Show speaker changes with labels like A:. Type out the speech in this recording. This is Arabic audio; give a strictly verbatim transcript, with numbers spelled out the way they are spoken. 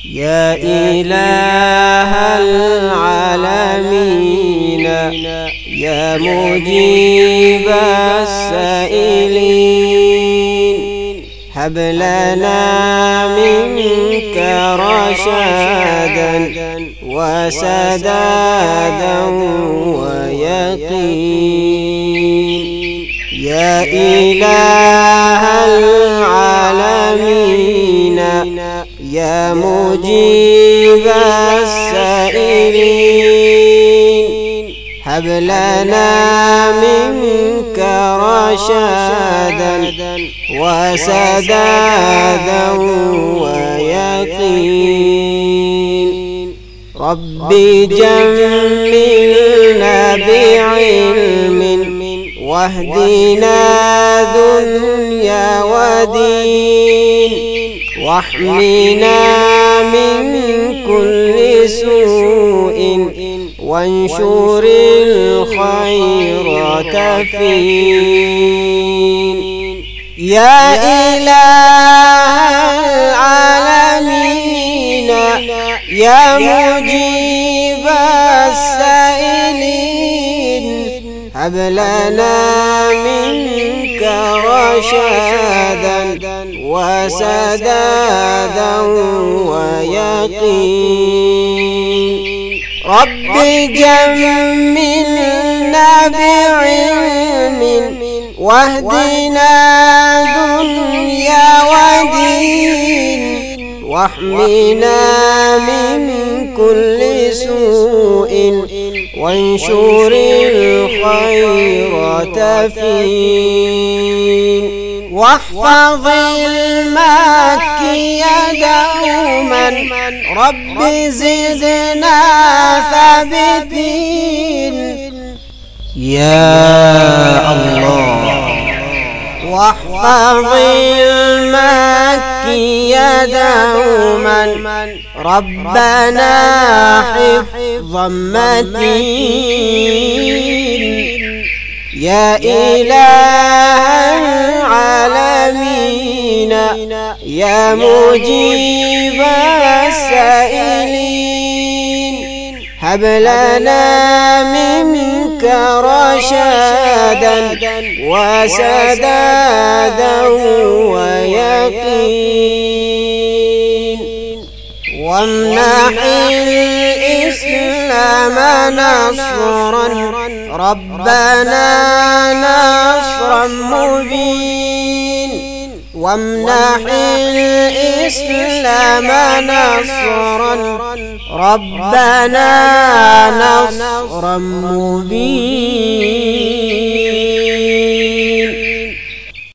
A: يا إله العالمين يا مجيب السائلين هب لنا منك رشادا وسدادا ويقين يا إله العالمين يا مجيب السائلين هب لنا منك رشادا وسدادا ويقين ربي جملنا بعلم واهدنا دنيا ودين واحمنا من كل سوء وانشر الخير تفين يا إله العالمين يا مجيب السائلين هب لنا منك رشادا وسدادا ويقين رب جملنا بعلم واهدنا دنيا ودين واحمنا من كل سوء وانشر الخير تفين واحفظ المكي دوما رب زدنا ثابتين
B: يا الله
A: واحفظ المكي دوما ربنا حفظا متين يا إله العالمين يا مجيب السائلين هب لنا منك رشادا وسدادا ويقين وامنح الإسلام نصرا ربنا نصرا مبين وامنح الإسلام نصرا ربنا نصرا مبين.